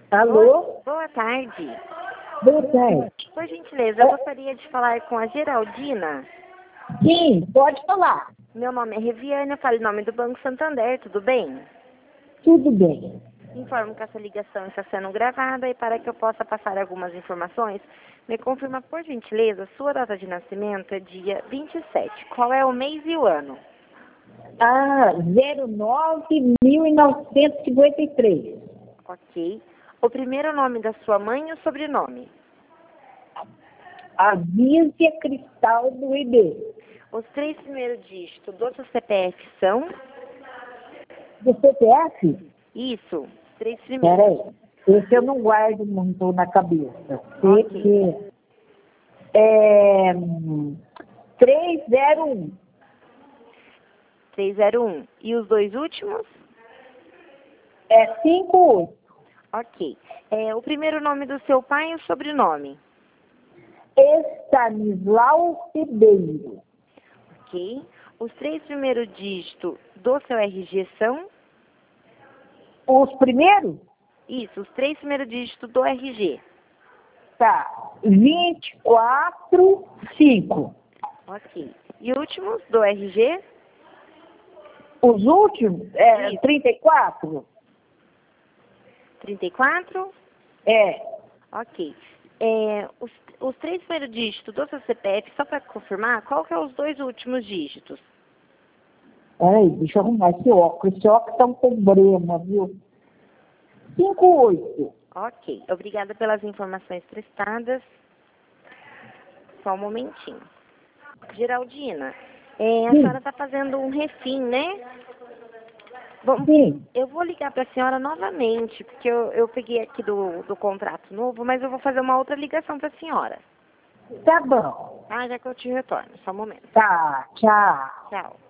Alô? Boa tarde. Boa tarde. Por gentileza, eu gostaria de falar com a Geraldina. Sim, pode falar. Meu nome é Reviane, eu falo em nome do Banco Santander, tudo bem? Tudo bem. Informo que essa ligação está sendo gravada e para que eu possa passar algumas informações, me confirma, por gentileza, sua data de nascimento é dia 27. Qual é o mês e o ano? 09.1953. Ok. O primeiro nome da sua mãe e o sobrenome? Avísia Cristal do IB. Os 3 primeiros dígitos do seu CPF são? Do CPF? Isso, os 3 primeiros. Peraí. Esse eu não guardo muito na cabeça. Ok. É 301. 301. E os 2 últimos? É 58. Ok. O primeiro nome do seu pai e o sobrenome? Estanislau Ribeiro. Ok. Os 3 primeiros dígitos do seu RG são? Os primeiros? Isso, os 3 primeiros dígitos do RG. Tá. 24,5. Ok. E últimos do RG? Os últimos? Isso. 34? 34? É. Ok. Os 3 primeiros dígitos do seu CPF, só para confirmar, qual que é os 2 últimos dígitos? Peraí, deixa eu arrumar esse óculos. Esse óculos tá um problema, viu? 58. Ok. Obrigada pelas informações prestadas. Só um momentinho. Geraldina, a Sim. senhora está fazendo um refim, né? Bom, Sim. eu vou ligar para a senhora novamente, porque eu peguei aqui do contrato novo, mas eu vou fazer uma outra ligação para a senhora. Tá bom. Ah, já que eu te retorno. Só um momento. Tá, tchau. Tchau.